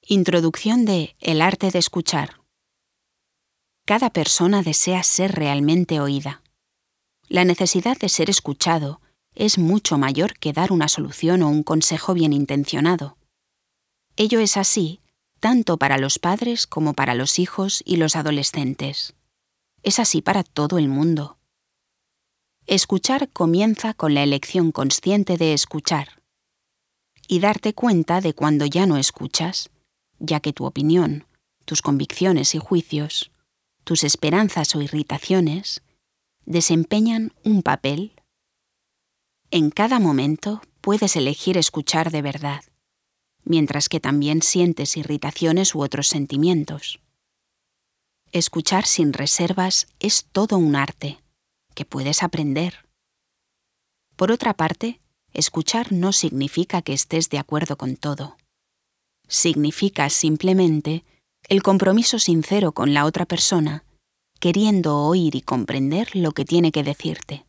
Introducción de El arte de escuchar. Cada persona desea ser realmente oída. La necesidad de ser escuchado es mucho mayor que dar una solución o un consejo bien intencionado. Ello es así tanto para los padres como para los hijos y los adolescentes. Es así para todo el mundo. Escuchar comienza con la elección consciente de escuchar y darte cuenta de cuando ya no escuchas, ya que tu opinión, tus convicciones y juicios, tus esperanzas o irritaciones, desempeñan un papel. En cada momento puedes elegir escuchar de verdad, mientras que también sientes irritaciones u otros sentimientos. Escuchar sin reservas es todo un arte, que puedes aprender. Por otra parte, escuchar no significa que estés de acuerdo con todo. Significa simplemente el compromiso sincero con la otra persona, queriendo oír y comprender lo que tiene que decirte.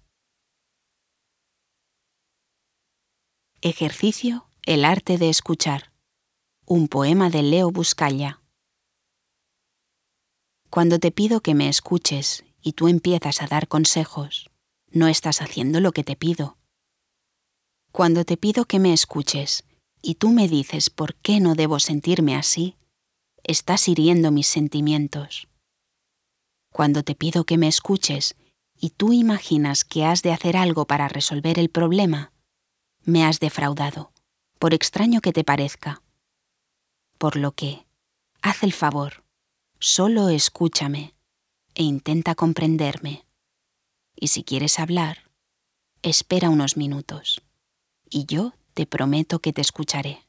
Ejercicio El arte de escuchar. Un poema de Leo Buscaglia. Cuando te pido que me escuches y tú empiezas a dar consejos, no estás haciendo lo que te pido. Cuando te pido que me escuches y tú me dices por qué no debo sentirme así, estás hiriendo mis sentimientos. Cuando te pido que me escuches y tú imaginas que has de hacer algo para resolver el problema, me has defraudado, por extraño que te parezca. Por lo que, haz el favor, solo escúchame e intenta comprenderme. Y si quieres hablar, espera unos minutos, y yo te prometo que te escucharé.